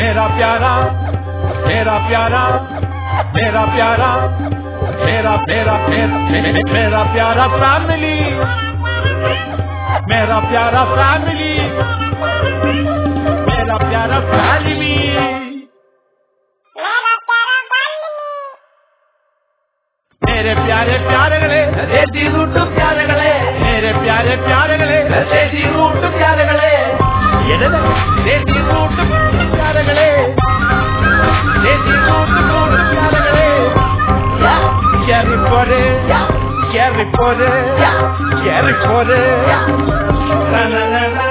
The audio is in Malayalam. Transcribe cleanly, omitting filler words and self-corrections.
मेरा प्यारा मेरा प्यारा मेरा प्यारा मेरा मेरा मेरा प्यारा फैमिली मेरा प्यारा फैमिली मेरा प्यारा फैमिली मेरे प्यारे प्यारेകളെ ദേശി റൂട്ട് പ്യാരകളെ मेरे प्यारे प्यारेകളെ ദേശി റൂട്ട് പ്യാരകളെ ദേശി റൂട്ട് പ്യാരകളെ ദേശി റൂട്ട് പ്യാരകളെ carry for it carry for it carry for it